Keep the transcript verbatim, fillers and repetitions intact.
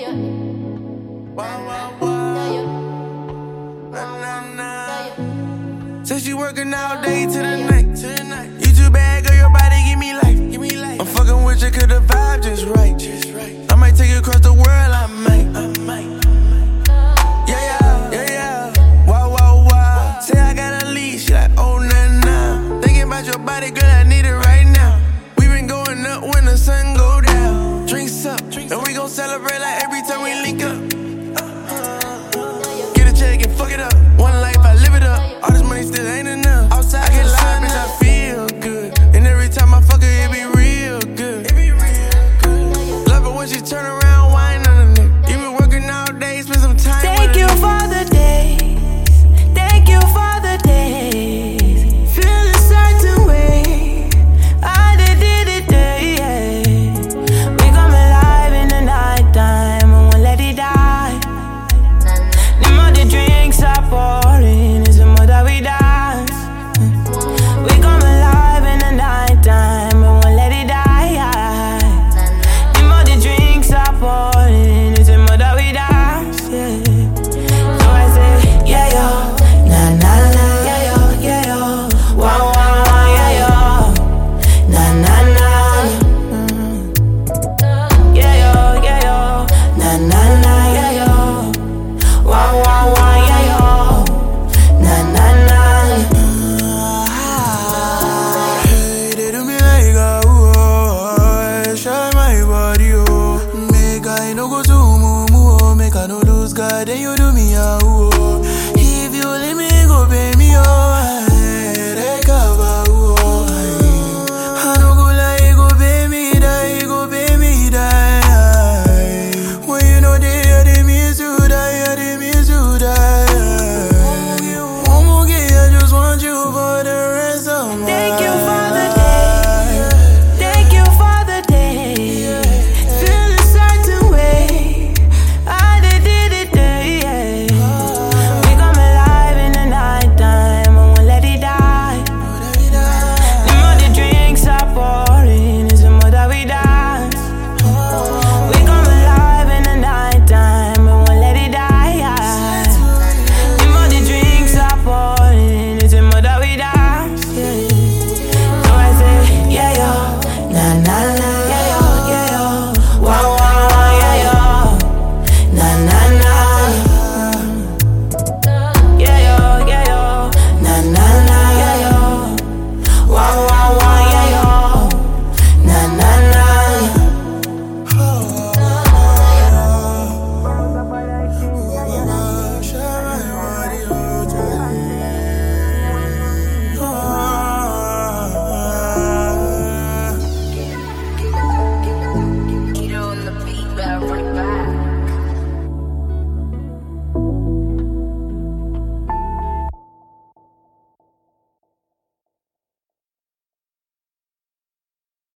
yeah. Wow, wow, wow. Yeah, nah, nah, nah. Said she working all day to the night, to the night. You too bad, girl, your body give me life, give me life. I'm fucking with you 'cause the vibe just right, just right. I might take you across the world, I might, I might. Yeah, yeah, yeah, yeah. Wow, wow, wow. Say I got a lead, she like, oh, nah, nah. Thinking about your body, girl, I need it right now. We been going up when the sun go down. Drinks up, and we gon' celebrate like every time we link up. Get a check and fuck it up. One life, I live it up. All this money still ain't enough. Outside, I get live, bitch, I feel good. And every time I fuck her, it be real good. Love it when she turn around, whine on the nigga. You been working all day, spend some time with Thank you for the days. Thank you for the days. Feel a certain way. I did it today. Yeah. We come alive in the night time and won't let it die. The more the drinks are pouring, is the more that we dance. We come alive in the night time and won't let it die. The more the drinks are pouring, is the more that we dance. Yeah. So I say, yeah yo, na na na, yeah yo, yeah yo, wow wow wow, yeah yo, na na na, yeah yo, yeah yo, na na na, yeah yo, wow wow wow, yeah yo, na na na. Hey, they do me like a ooh, shine my body, oh. Make I no go to moo, make I no lose God, then you do me a ooh. If you let me go, pay me, oh.